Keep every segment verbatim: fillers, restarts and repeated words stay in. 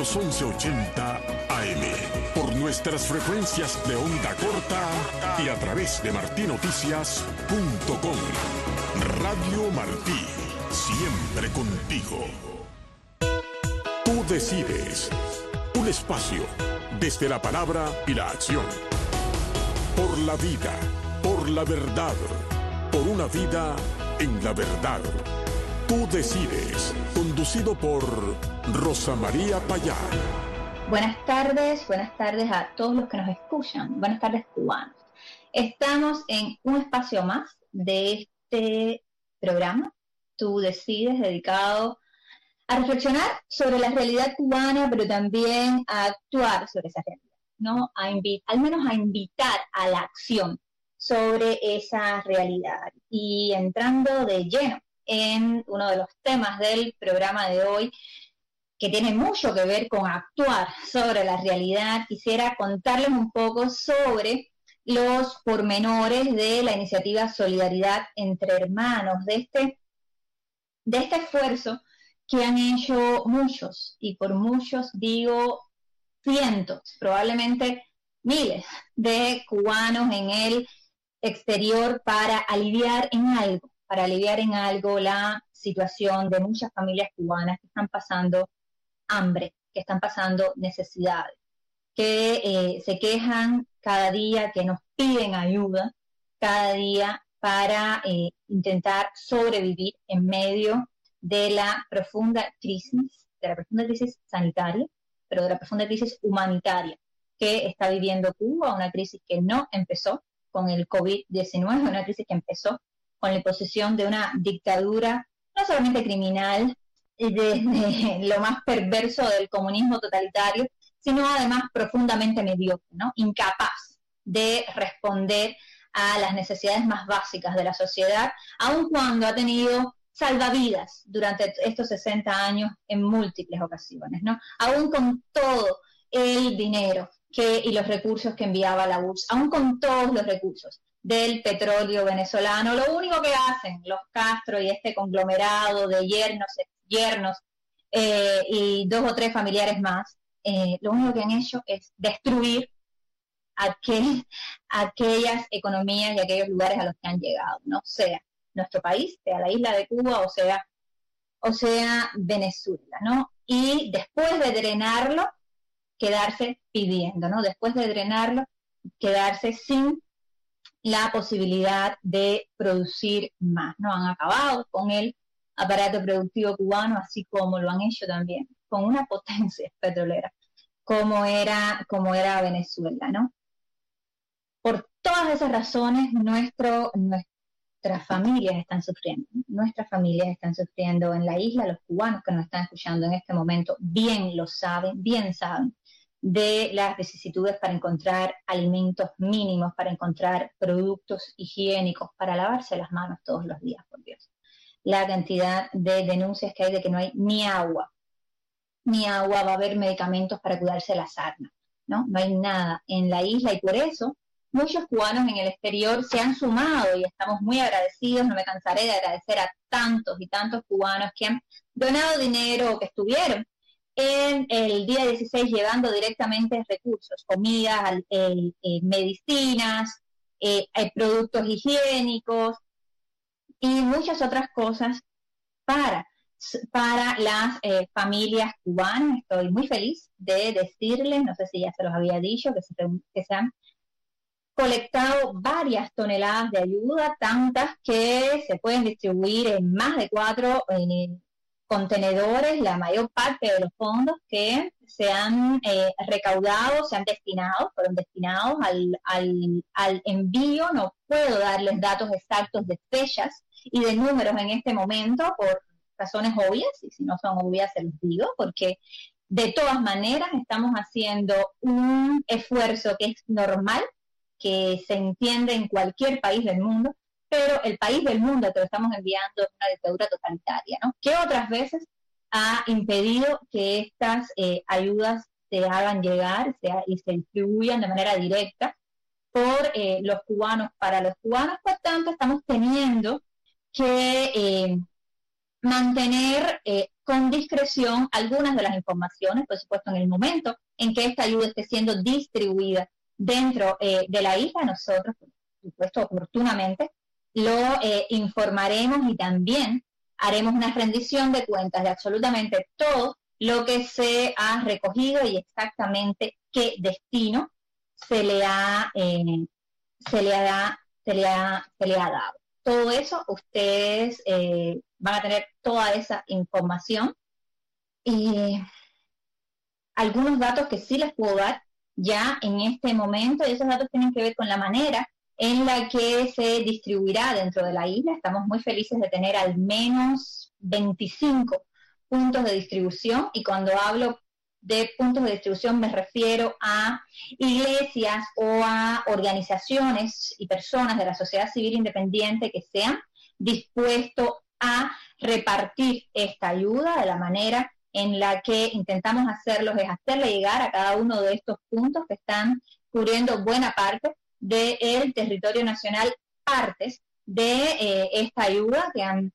los once ochenta A M, por nuestras frecuencias de onda corta y a través de martí noticias punto com. Radio Martí, siempre contigo. Tú decides. Un espacio desde la palabra y la acción. Por la vida, por la verdad, por una vida en la verdad. Tú decides. Conducido por Rosa María Payá. Buenas tardes, buenas tardes a todos los que nos escuchan. Buenas tardes, cubanos. Estamos en un espacio más de este programa, Tú decides, dedicado a reflexionar sobre la realidad cubana, pero también a actuar sobre esa realidad, ¿no? A invi- al menos a invitar a la acción sobre esa realidad. Y entrando de lleno en uno de los temas del programa de hoy, que tiene mucho que ver con actuar sobre la realidad, quisiera contarles un poco sobre los pormenores de la iniciativa Solidaridad entre Hermanos, de este, de este esfuerzo que han hecho muchos, y por muchos digo cientos, probablemente miles de cubanos en el exterior para aliviar en algo, para aliviar en algo la situación de muchas familias cubanas que están pasando hambre, que están pasando necesidades, que eh, se quejan cada día, que nos piden ayuda cada día para eh, intentar sobrevivir en medio de la profunda crisis, de la profunda crisis sanitaria, pero de la profunda crisis humanitaria que está viviendo Cuba, una crisis que no empezó con el COVID diecinueve, una crisis que empezó con la imposición de una dictadura no solamente criminal, desde lo más perverso del comunismo totalitario, sino además profundamente mediocre, ¿no? Incapaz de responder a las necesidades más básicas de la sociedad, aun cuando ha tenido salvavidas durante estos sesenta años en múltiples ocasiones, ¿no? Aún con todo el dinero que, y los recursos que enviaba la U R S S, aún con todos los recursos del petróleo venezolano, lo único que hacen los Castro y este conglomerado de yernos, yernos eh, y dos o tres familiares más, eh, lo único que han hecho es destruir aquel, aquellas economías y aquellos lugares a los que han llegado, ¿no? Sea nuestro país, sea la isla de Cuba o sea, o sea Venezuela, ¿no? Y después de drenarlo, quedarse pidiendo, ¿no? Después de drenarlo, quedarse sin la posibilidad de producir más, ¿no? Han acabado con el aparato productivo cubano, así como lo han hecho también con una potencia petrolera, como era, como era Venezuela, ¿no? Por todas esas razones, nuestro, nuestras familias están sufriendo, nuestras familias están sufriendo en la isla, los cubanos que nos están escuchando en este momento bien lo saben, bien saben de las vicisitudes para encontrar alimentos mínimos, para encontrar productos higiénicos, para lavarse las manos todos los días, por Dios. La cantidad de denuncias que hay de que no hay ni agua, ni agua, va a haber medicamentos para cuidarse las armas, ¿no? No hay nada en la isla y por eso muchos cubanos en el exterior se han sumado y estamos muy agradecidos, no me cansaré de agradecer a tantos y tantos cubanos que han donado dinero o que estuvieron en el día dieciséis llevando directamente recursos, comidas, eh, eh, medicinas, eh, eh, productos higiénicos y muchas otras cosas para, para las eh, familias cubanas. Estoy muy feliz de decirles, no sé si ya se los había dicho, que se, que se han colectado varias toneladas de ayuda, tantas que se pueden distribuir en más de cuatro eh, contenedores, la mayor parte de los fondos que se han eh, recaudado, se han destinado, fueron destinados al, al, al envío. No puedo darles datos exactos de fechas y de números en este momento por razones obvias, y si no son obvias se los digo, porque de todas maneras estamos haciendo un esfuerzo que es normal, que se entiende en cualquier país del mundo, pero el país del mundo que lo estamos enviando es una dictadura totalitaria, ¿no? Que otras veces ha impedido que estas eh, ayudas se hagan llegar se, y se distribuyan de manera directa por eh, los cubanos para los cubanos. Por tanto, estamos teniendo que eh, mantener eh, con discreción algunas de las informaciones, por supuesto en el momento en que esta ayuda esté siendo distribuida dentro eh, de la isla, nosotros, por supuesto, oportunamente, lo eh, informaremos y también haremos una rendición de cuentas de absolutamente todo lo que se ha recogido y exactamente qué destino se le ha, eh, se le ha, se le ha, se le ha dado. Todo eso ustedes eh, van a tener toda esa información. Y algunos datos que sí les puedo dar ya en este momento, y esos datos tienen que ver con la manera en la que se distribuirá dentro de la isla. Estamos muy felices de tener al menos veinticinco puntos de distribución, y cuando hablo de puntos de distribución me refiero a iglesias o a organizaciones y personas de la sociedad civil independiente que se han dispuesto a repartir esta ayuda de la manera en la que intentamos hacerlos, es hacerle llegar a cada uno de estos puntos que están cubriendo buena parte del territorio nacional, partes de eh, esta ayuda que han,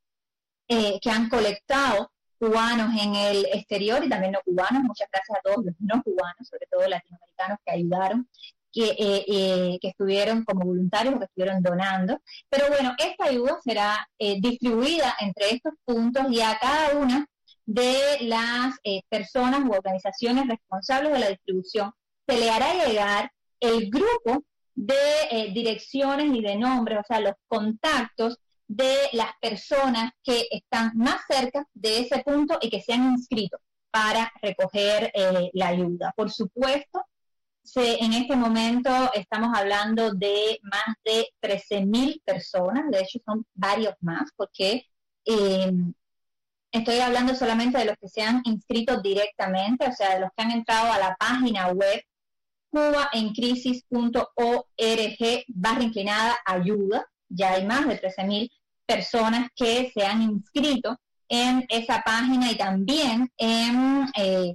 eh, que han colectado cubanos en el exterior y también no cubanos. Muchas gracias a todos los no cubanos, sobre todo latinoamericanos, que ayudaron, que, eh, eh, que estuvieron como voluntarios o que estuvieron donando. Pero bueno, esta ayuda será eh, distribuida entre estos puntos, y a cada una de las eh, personas u organizaciones responsables de la distribución se le hará llegar el grupo de eh, direcciones y de nombres, o sea, los contactos de las personas que están más cerca de ese punto y que se han inscrito para recoger eh, la ayuda. Por supuesto, se, en este momento estamos hablando de más de trece mil personas, de hecho son varios más, porque eh, estoy hablando solamente de los que se han inscrito directamente, o sea, de los que han entrado a la página web cubaencrisis punto org barra inclinada ayuda. Ya hay más de trece mil personas que se han inscrito en esa página, y también en, eh,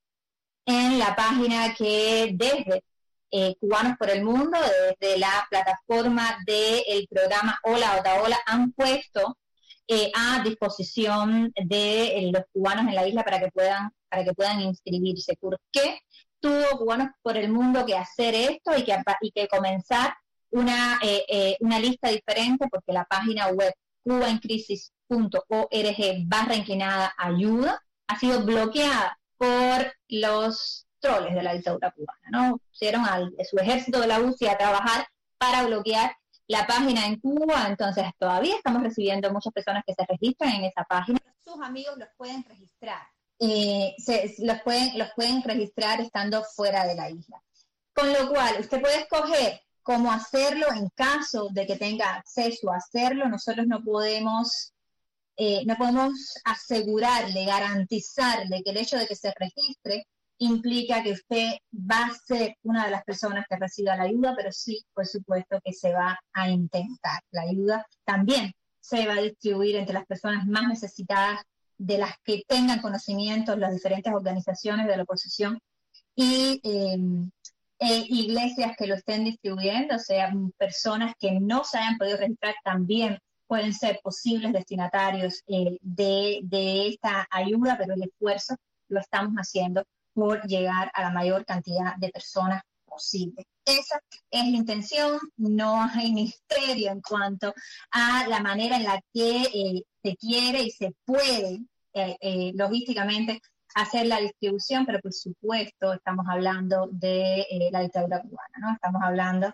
en la página que desde eh, Cubanos por el Mundo, desde la plataforma del programa Hola Otaola, han puesto eh, a disposición de eh, los cubanos en la isla para que puedan, para que puedan inscribirse. ¿Por qué tuvo Cubanos por el Mundo que hacer esto y que, y que comenzar una, eh, eh, una lista diferente? Porque la página web cubaencrisis punto org barra inclinada ayuda ha sido bloqueada por los troles de la dictadura cubana, ¿no? Pusieron al, a su ejército de la U C I a trabajar para bloquear la página en Cuba. Entonces todavía estamos recibiendo muchas personas que se registran en esa página. Sus amigos los pueden registrar. Eh, se, los, pueden, los pueden registrar estando fuera de la isla. Con lo cual, usted puede escoger cómo hacerlo en caso de que tenga acceso a hacerlo. Nosotros no podemos, eh, no podemos asegurarle, garantizarle que el hecho de que se registre implica que usted va a ser una de las personas que reciba la ayuda, pero sí, por supuesto, que se va a intentar. La ayuda también se va a distribuir entre las personas más necesitadas, de las que tengan conocimientos las diferentes organizaciones de la oposición y eh, eh, iglesias que lo estén distribuyendo, o sea, personas que no se hayan podido registrar también pueden ser posibles destinatarios eh, de, de esta ayuda, pero el esfuerzo lo estamos haciendo por llegar a la mayor cantidad de personas posible. Esa es la intención. No hay misterio en cuanto a la manera en la que eh, se quiere y se puede eh, eh, logísticamente hacer la distribución, pero por supuesto estamos hablando de eh, la dictadura cubana, ¿no? Estamos hablando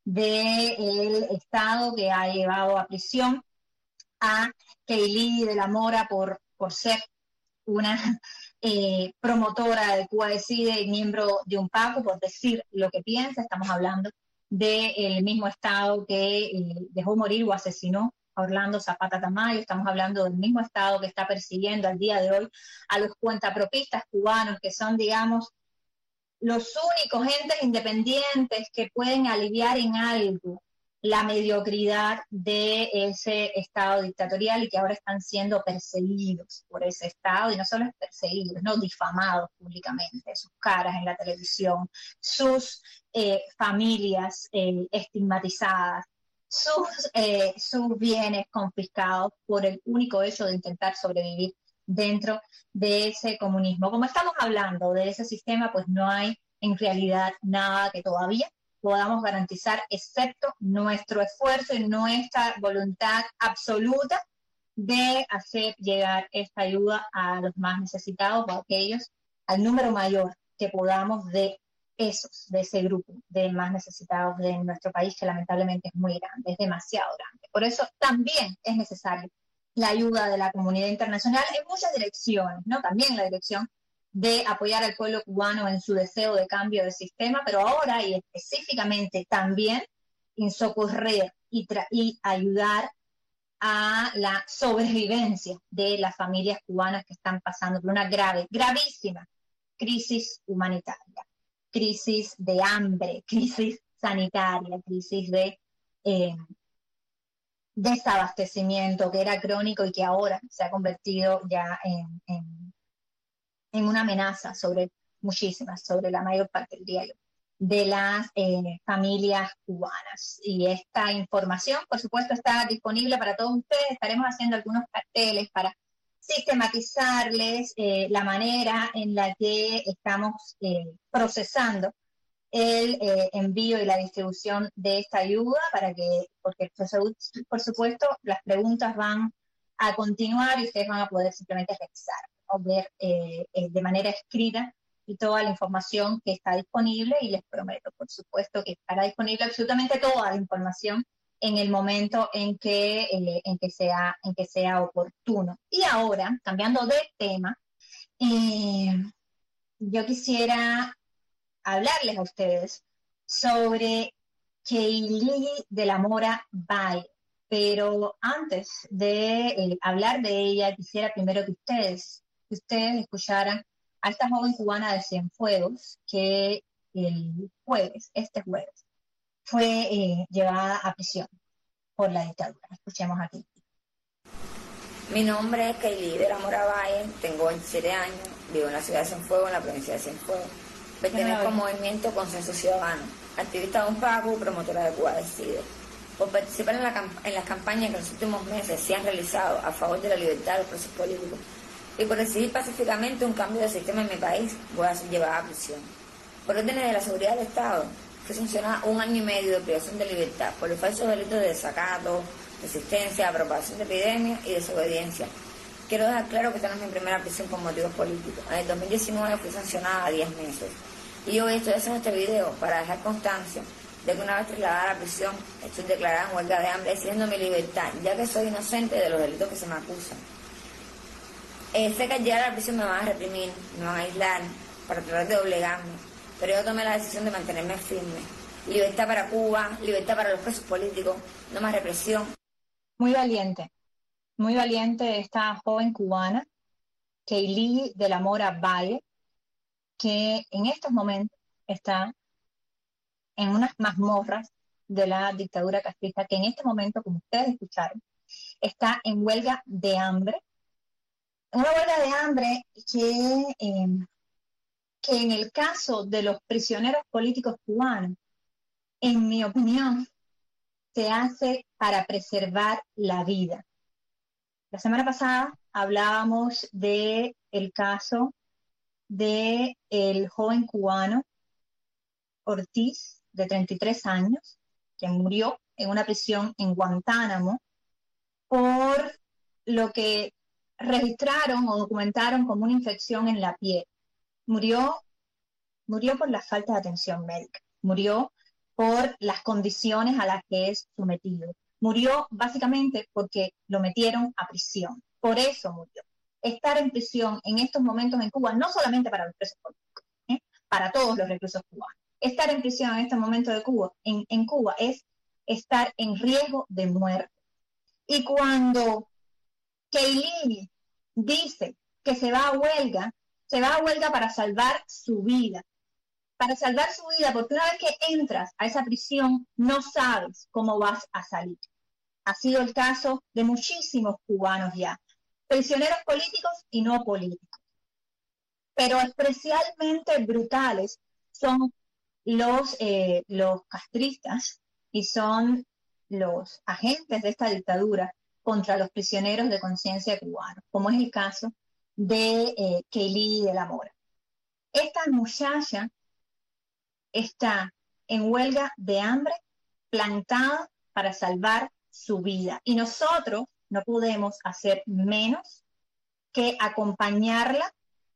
del Estado que ha llevado a prisión a Keili de la Mora por, por ser una eh, promotora de Cuba Decide y miembro de un PACO, por decir lo que piensa. Estamos hablando del mismo Estado que eh, dejó morir o asesinó a Orlando Zapata Tamayo. Estamos hablando del mismo Estado que está persiguiendo al día de hoy a los cuentapropistas cubanos, que son, digamos, los únicos entes independientes que pueden aliviar en algo la mediocridad de ese Estado dictatorial, y que ahora están siendo perseguidos por ese Estado, y no solo perseguidos, no difamados públicamente, sus caras en la televisión, sus eh, familias eh, estigmatizadas, sus, eh, sus bienes confiscados por el único hecho de intentar sobrevivir dentro de ese comunismo. Como estamos hablando de ese sistema, pues no hay en realidad nada que todavía podamos garantizar, excepto nuestro esfuerzo y nuestra voluntad absoluta de hacer llegar esta ayuda a los más necesitados, a aquellos, al número mayor que podamos de esos, de ese grupo de más necesitados de nuestro país, que lamentablemente es muy grande, es demasiado grande. Por eso también es necesario la ayuda de la comunidad internacional en muchas direcciones, ¿no? También la dirección de apoyar al pueblo cubano en su deseo de cambio de sistema, pero ahora y específicamente también en socorrer y, y ayudar a la sobrevivencia de las familias cubanas que están pasando por una grave, gravísima crisis humanitaria, crisis de hambre, crisis sanitaria, crisis de eh, desabastecimiento que era crónico y que ahora se ha convertido ya en, en, en una amenaza sobre muchísimas, sobre la mayor parte del día de las eh, familias cubanas. Y esta información, por supuesto, está disponible para todos ustedes. Estaremos haciendo algunos carteles para sistematizarles eh, la manera en la que estamos eh, procesando el eh, envío y la distribución de esta ayuda, para que, porque por supuesto las preguntas van a continuar y ustedes van a poder simplemente revisar o ver eh, eh, de manera escrita y toda la información que está disponible, y les prometo, por supuesto, que estará disponible absolutamente toda la información en el momento en que, eh, en que, sea, en que sea oportuno. Y ahora, cambiando de tema, eh, yo quisiera hablarles a ustedes sobre Kaylee de la Mora Valle, pero antes de eh, hablar de ella, quisiera primero que ustedes, que ustedes escucharan a esta joven cubana de Cienfuegos, que el jueves, este jueves, fue eh, llevada a prisión por la dictadura. Escuchemos aquí. Mi nombre es Kaylee de la Mora Valle, tengo veintisiete años, vivo en la ciudad de Cienfuegos, en la provincia de Cienfuegos. Pertenezco al movimiento Consenso Ciudadano, activista de UNPACU y promotora de Cuba Decide. Por participar en, la, en las campañas que en los últimos meses se han realizado a favor de la libertad de los presos políticos y por exigir pacíficamente un cambio de sistema en mi país, voy a ser llevada a prisión. Por órdenes de la seguridad del Estado, fui sancionada un año y medio de privación de libertad por los falsos delitos de desacato, resistencia, propagación de epidemia y desobediencia. Quiero dejar claro que esta no es mi primera prisión por motivos políticos. En el dos mil diecinueve fui sancionada a diez meses. Y hoy estoy haciendo este video para dejar constancia de que una vez trasladada a la prisión, estoy declarada en huelga de hambre exigiendo mi libertad, ya que soy inocente de los delitos que se me acusan. Eh, sé que al llegar a la prisión me van a reprimir, me van a aislar para tratar de obligarme, pero yo tomé la decisión de mantenerme firme. Libertad para Cuba, libertad para los presos políticos, no más represión. Muy valiente, muy valiente esta joven cubana, Kaylee de la Mora Valle, que en estos momentos está en unas mazmorras de la dictadura castrista, que en este momento, como ustedes escucharon, está en huelga de hambre. Una huelga de hambre que, eh, que en el caso de los prisioneros políticos cubanos, en mi opinión, se hace para preservar la vida. La semana pasada hablábamos de el caso de el joven cubano Ortiz, de treinta y tres años, que murió en una prisión en Guantánamo por lo que registraron o documentaron como una infección en la piel. Murió, murió por la falta de atención médica, murió por las condiciones a las que es sometido, murió básicamente porque lo metieron a prisión, por eso murió. Estar en prisión en estos momentos en Cuba, no solamente para los presos políticos, ¿eh? para todos los reclusos cubanos, estar en prisión en este momento de Cuba, en, en Cuba es estar en riesgo de muerte. Y cuando Kaylee dice que se va a huelga, se va a huelga para salvar su vida, para salvar su vida, porque una vez que entras a esa prisión no sabes cómo vas a salir. Ha sido el caso de muchísimos cubanos ya, prisioneros políticos y no políticos. Pero especialmente brutales son los, eh, los castristas y son los agentes de esta dictadura contra los prisioneros de conciencia cubanos, como es el caso de eh, Kaylee de la Mora. Esta muchacha está en huelga de hambre, plantada para salvar su vida. Y nosotros no podemos hacer menos que acompañarla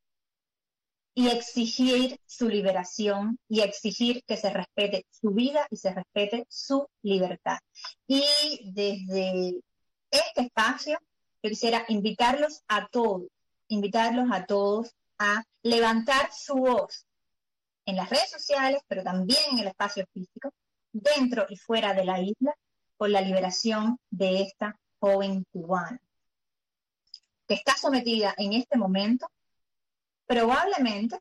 y exigir su liberación y exigir que se respete su vida y se respete su libertad. Y desde este espacio yo quisiera invitarlos a todos, invitarlos a todos a levantar su voz en las redes sociales, pero también en el espacio físico, dentro y fuera de la isla, por la liberación de esta joven cubana, que está sometida en este momento probablemente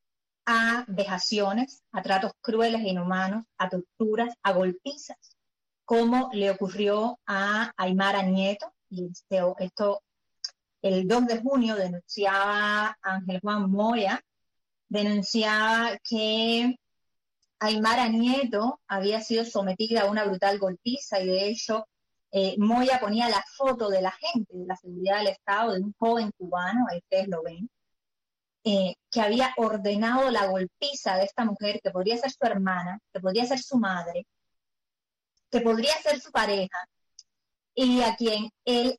a vejaciones, a tratos crueles e inhumanos, a torturas, a golpizas, como le ocurrió a Aymara Nieto, y este, esto el dos de junio denunciaba Ángel Juan Moya, denunciaba que Aymara Nieto había sido sometida a una brutal golpiza y de hecho eh, Moya ponía la foto de la gente de la seguridad del Estado, de un joven cubano, ahí ustedes lo ven, eh, que había ordenado la golpiza de esta mujer, que podría ser su hermana, que podría ser su madre, que podría ser su pareja, y a quien él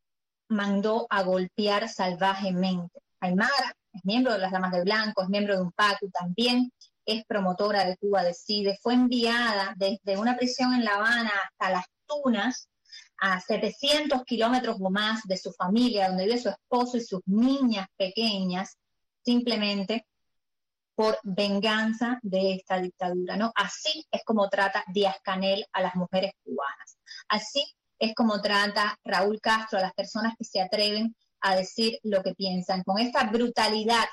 mandó a golpear salvajemente. Aymara es miembro de las Damas de Blanco, es miembro de un PACU, también es promotora de Cuba Decide, fue enviada desde una prisión en La Habana hasta Las Tunas, a setecientos kilómetros o más de su familia, donde vive su esposo y sus niñas pequeñas, simplemente por venganza de esta dictadura, ¿no? Así es como trata Díaz-Canel a las mujeres cubanas. Así es como trata Raúl Castro a las personas que se atreven a decir lo que piensan, con esta brutalidad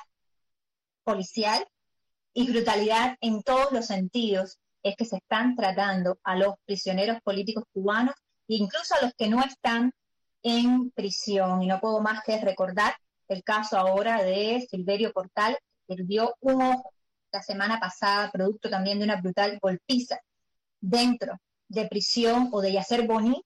policial y brutalidad en todos los sentidos es que se están tratando a los prisioneros políticos cubanos e incluso a los que no están en prisión. Y no puedo más que recordar el caso ahora de Silverio Portal, que perdió un ojo la semana pasada, producto también de una brutal golpiza dentro de prisión, o de Yacer Boní,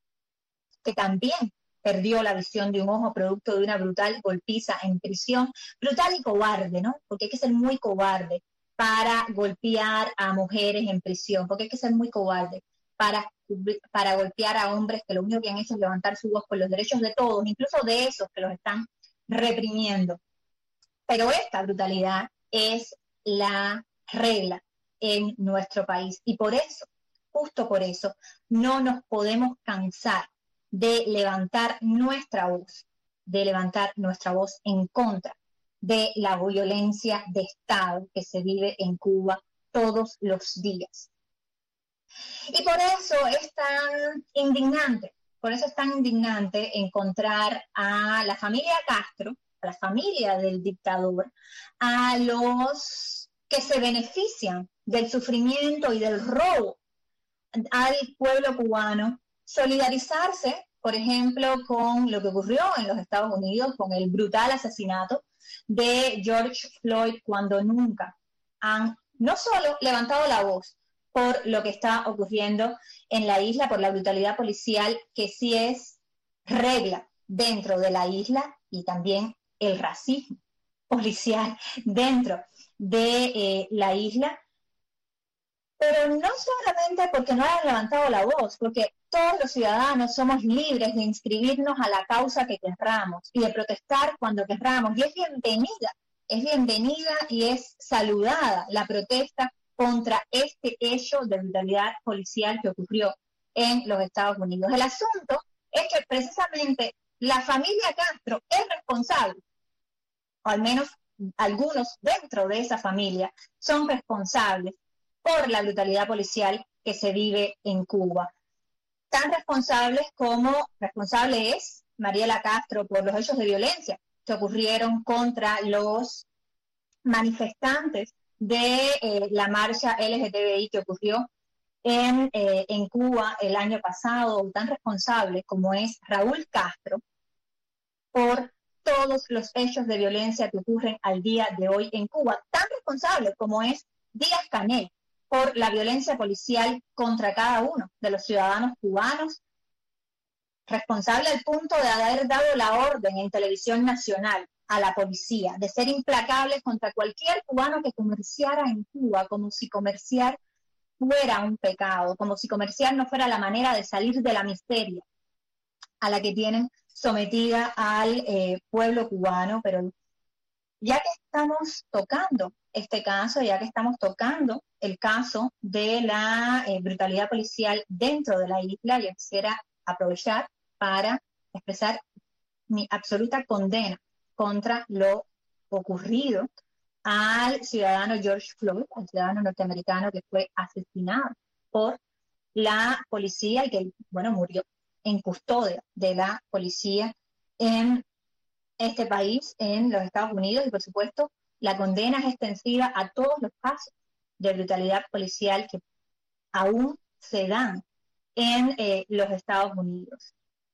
que también perdió la visión de un ojo producto de una brutal golpiza en prisión. Brutal y cobarde, ¿no? Porque hay que ser muy cobarde para golpear a mujeres en prisión, porque hay que ser muy cobarde para, para golpear a hombres que lo único que han hecho es levantar su voz por los derechos de todos, incluso de esos que los están reprimiendo. Pero esta brutalidad es la regla en nuestro país, y por eso, justo por eso, no nos podemos cansar de levantar nuestra voz, de levantar nuestra voz en contra de la violencia de Estado que se vive en Cuba todos los días. Y por eso es tan indignante, por eso es tan indignante encontrar a la familia Castro, a la familia del dictador, a los que se benefician del sufrimiento y del robo al pueblo cubano, solidarizarse, por ejemplo, con lo que ocurrió en los Estados Unidos, con el brutal asesinato de George Floyd, cuando nunca han no solo levantado la voz por lo que está ocurriendo en la isla, por la brutalidad policial, que sí es regla dentro de la isla, y también el racismo policial dentro de eh, la isla, pero no solamente porque no hayan levantado la voz, porque todos los ciudadanos somos libres de inscribirnos a la causa que querramos y de protestar cuando querramos, y es bienvenida, es bienvenida y es saludada la protesta contra este hecho de brutalidad policial que ocurrió en los Estados Unidos. El asunto es que precisamente la familia Castro es responsable, o al menos algunos dentro de esa familia son responsables por la brutalidad policial que se vive en Cuba. Tan responsables como responsable es Mariela Castro por los hechos de violencia que ocurrieron contra los manifestantes de eh, la marcha L G T B I que ocurrió en, eh, en Cuba el año pasado, tan responsable como es Raúl Castro por todos los hechos de violencia que ocurren al día de hoy en Cuba, tan responsable como es Díaz-Canel por la violencia policial contra cada uno de los ciudadanos cubanos, responsable al punto de haber dado la orden en televisión nacional a la policía, de ser implacables contra cualquier cubano que comerciara en Cuba, como si comerciar fuera un pecado, como si comerciar no fuera la manera de salir de la miseria a la que tienen sometida al eh, pueblo cubano. Pero ya que estamos tocando este caso, ya que estamos tocando el caso de la eh, brutalidad policial dentro de la isla, yo quisiera aprovechar para expresar mi absoluta condena contra lo ocurrido al ciudadano George Floyd, al ciudadano norteamericano que fue asesinado por la policía y que, bueno, murió en custodia de la policía en este país, en los Estados Unidos. Y por supuesto la condena es extensiva a todos los casos de brutalidad policial que aún se dan en eh, los Estados Unidos.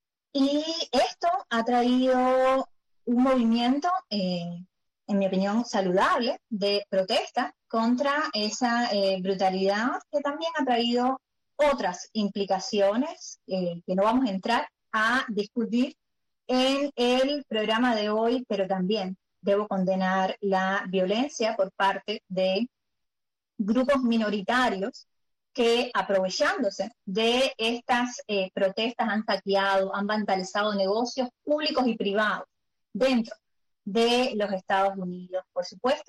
Y esto ha traído un movimiento, eh, en mi opinión, saludable de protesta contra esa eh, brutalidad, que también ha traído otras implicaciones eh, que no vamos a entrar a discutir en el programa de hoy, pero también debo condenar la violencia por parte de grupos minoritarios que, aprovechándose de estas eh, protestas, han saqueado, han vandalizado negocios públicos y privados dentro de los Estados Unidos. Por supuesto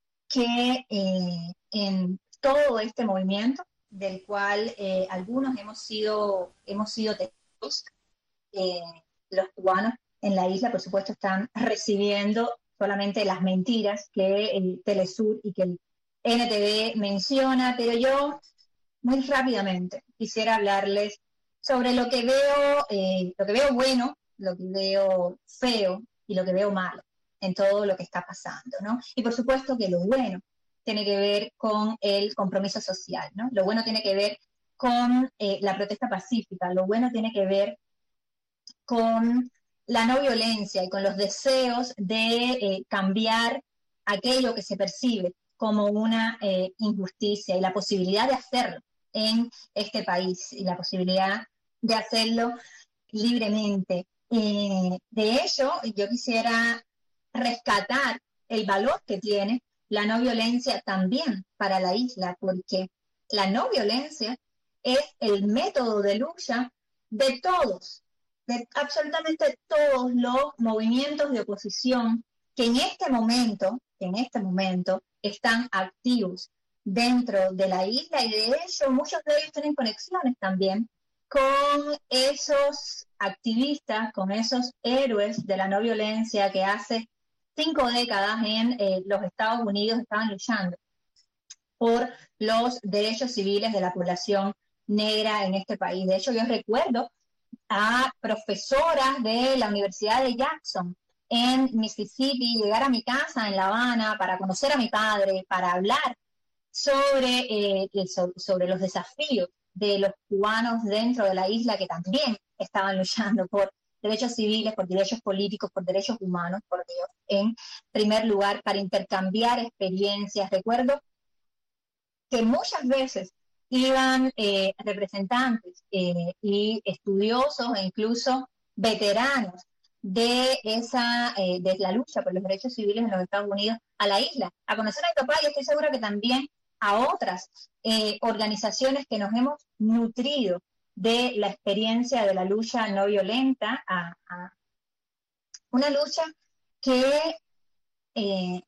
que eh, en todo este movimiento, del cual eh, algunos hemos sido, hemos sido testigos, eh, los cubanos en la isla, por supuesto, están recibiendo solamente las mentiras que el Telesur y que el N T V menciona, pero yo muy rápidamente quisiera hablarles sobre lo que veo, eh, lo que veo bueno, lo que veo feo y lo que veo malo en todo lo que está pasando, ¿no? Y por supuesto que lo bueno tiene que ver con el compromiso social, ¿no? Lo bueno tiene que ver con eh, la protesta pacífica, lo bueno tiene que ver con la no violencia y con los deseos de eh, cambiar aquello que se percibe como una eh, injusticia y la posibilidad de hacerlo en este país y la posibilidad de hacerlo libremente. Eh, de hecho, yo quisiera rescatar el valor que tiene la no violencia también para la isla, porque la no violencia es el método de lucha de todos, de absolutamente todos los movimientos de oposición que en este momento, en este momento están activos dentro de la isla, y de hecho muchos de ellos tienen conexiones también con esos activistas, con esos héroes de la no violencia que hace cinco décadas en eh, los Estados Unidos estaban luchando por los derechos civiles de la población negra en este país. De hecho, yo recuerdo a profesoras de la Universidad de Jackson en Mississippi llegar a mi casa en La Habana para conocer a mi padre, para hablar sobre, eh, sobre los desafíos de los cubanos dentro de la isla, que también estaban luchando por derechos civiles, por derechos políticos, por derechos humanos, por Dios, en primer lugar, para intercambiar experiencias. Recuerdo que muchas veces iban eh, representantes eh, y estudiosos e incluso veteranos de esa eh, de la lucha por los derechos civiles en los Estados Unidos a la isla, a conocer a mi papá, y estoy segura que también a otras eh, organizaciones que nos hemos nutrido de la experiencia de la lucha no violenta, a, a una lucha que eh,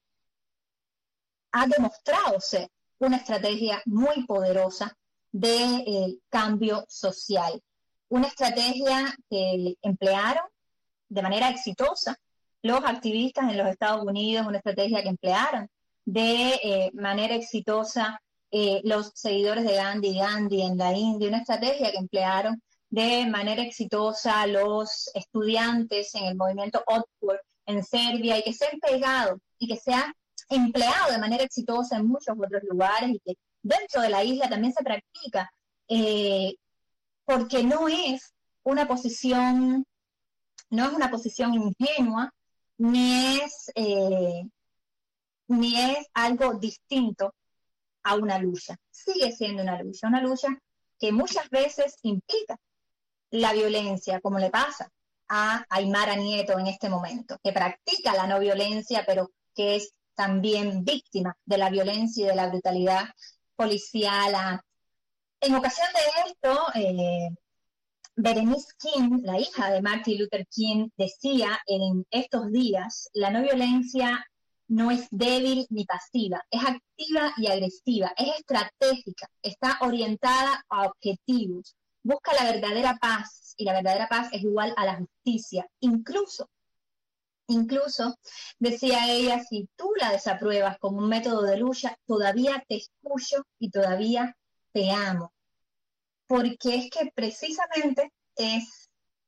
ha demostrado ser una estrategia muy poderosa de eh, cambio social, una estrategia que emplearon de manera exitosa los activistas en los Estados Unidos, una estrategia que emplearon de eh, manera exitosa eh, los seguidores de Gandhi, Gandhi en la India, una estrategia que emplearon de manera exitosa los estudiantes en el movimiento Otpor en Serbia, y que se han pegado y que se ha empleado de manera exitosa en muchos otros lugares, y que dentro de la isla también se practica, eh, porque no es una posición, no es una posición ingenua, ni es, eh, ni es algo distinto a una lucha. Sigue siendo una lucha, una lucha que muchas veces implica la violencia, como le pasa a Aymara Nieto en este momento, que practica la no violencia, pero que es también víctima de la violencia y de la brutalidad policial. En ocasión de esto, eh, Berenice King, la hija de Martin Luther King, decía en estos días, la no violencia no es débil ni pasiva, es activa y agresiva, es estratégica, está orientada a objetivos, busca la verdadera paz, y la verdadera paz es igual a la justicia. Incluso, incluso, decía ella, si tú la desapruebas como un método de lucha, todavía te escucho y todavía te amo. Porque es que precisamente es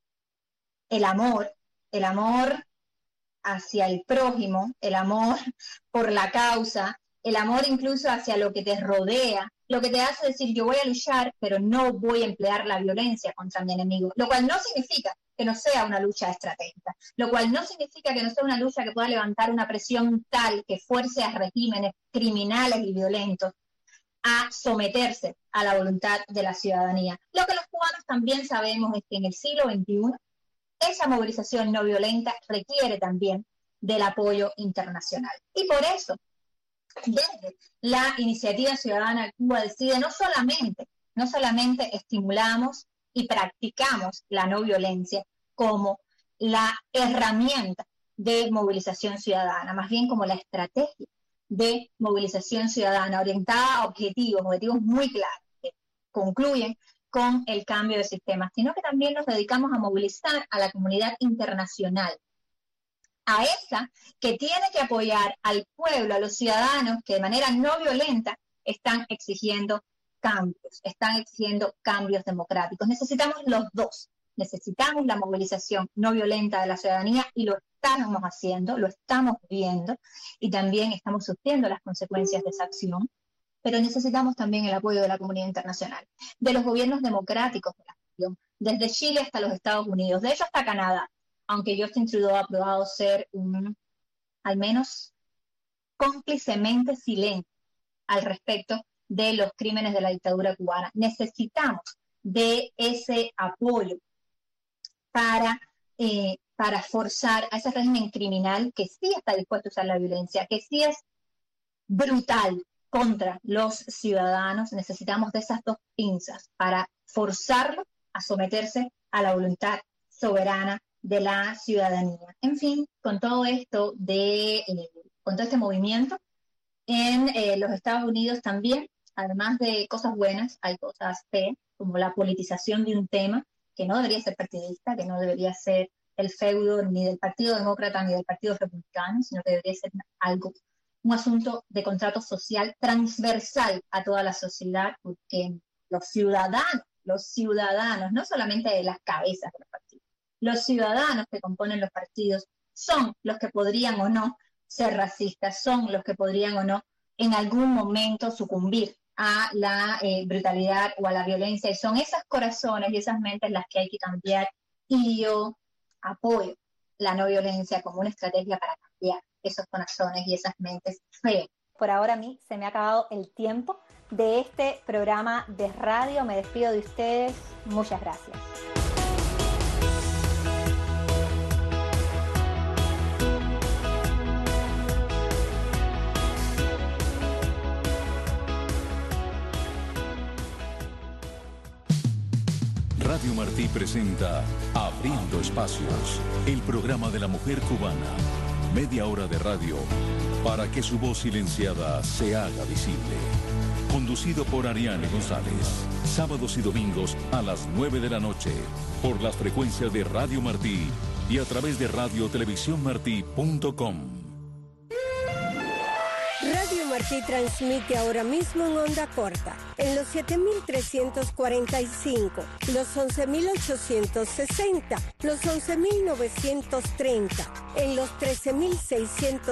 el amor, el amor hacia el prójimo, el amor por la causa, el amor incluso hacia lo que te rodea, lo que te hace decir yo voy a luchar, pero no voy a emplear la violencia contra mi enemigo, lo cual no significa que no sea una lucha estratégica, lo cual no significa que no sea una lucha que pueda levantar una presión tal que fuerce a regímenes criminales y violentos a someterse a la voluntad de la ciudadanía. Lo que los cubanos también sabemos es que en el siglo veintiuno esa movilización no violenta requiere también del apoyo internacional. Y por eso, desde la Iniciativa Ciudadana Cuba Decide, no solamente, no solamente estimulamos y practicamos la no violencia como la herramienta de movilización ciudadana, más bien como la estrategia de movilización ciudadana orientada a objetivos, objetivos muy claros, que concluyen con el cambio de sistema, sino que también nos dedicamos a movilizar a la comunidad internacional, a esa que tiene que apoyar al pueblo, a los ciudadanos que de manera no violenta están exigiendo cambios, están exigiendo cambios democráticos. Necesitamos los dos, necesitamos la movilización no violenta de la ciudadanía y lo estamos haciendo, lo estamos viendo y también estamos sufriendo las consecuencias de esa acción, pero necesitamos también el apoyo de la comunidad internacional, de los gobiernos democráticos de la región, desde Chile hasta los Estados Unidos, de hecho hasta Canadá, aunque Justin Trudeau ha probado ser un, al menos cómplicemente silente al respecto de los crímenes de la dictadura cubana. Necesitamos de ese apoyo para, eh, para forzar a ese régimen criminal que sí está dispuesto a usar la violencia, que sí es brutal contra los ciudadanos. Necesitamos de esas dos pinzas para forzarlo a someterse a la voluntad soberana de la ciudadanía. En fin, con todo esto de, eh, con todo este movimiento, en eh, los Estados Unidos también, además de cosas buenas, hay cosas feas, como la politización de un tema que no debería ser partidista, que no debería ser el feudo ni del Partido Demócrata ni del Partido Republicano, sino que debería ser algo, un asunto de contrato social transversal a toda la sociedad, porque los ciudadanos, los ciudadanos, no solamente de las cabezas de los partidos, los ciudadanos que componen los partidos son los que podrían o no ser racistas, son los que podrían o no en algún momento sucumbir a la eh, brutalidad o a la violencia, y son esos corazones y esas mentes las que hay que cambiar, y yo apoyo la no violencia como una estrategia para cambiar esos corazones y esas mentes feas. Por ahora a mí se me ha acabado el tiempo de este programa de radio, me despido de ustedes, muchas gracias. Radio Martí presenta Abriendo Espacios, el programa de la mujer cubana. Media hora de radio para que su voz silenciada se haga visible. Conducido por Ariane González. Sábados y domingos a las nueve de la noche por las frecuencias de Radio Martí y a través de radio televisión martí punto com. Radio Martí transmite ahora mismo en onda corta, en los siete mil trescientos cuarenta y cinco, los once mil ochocientos sesenta, los once mil novecientos treinta, en los trece mil seiscientos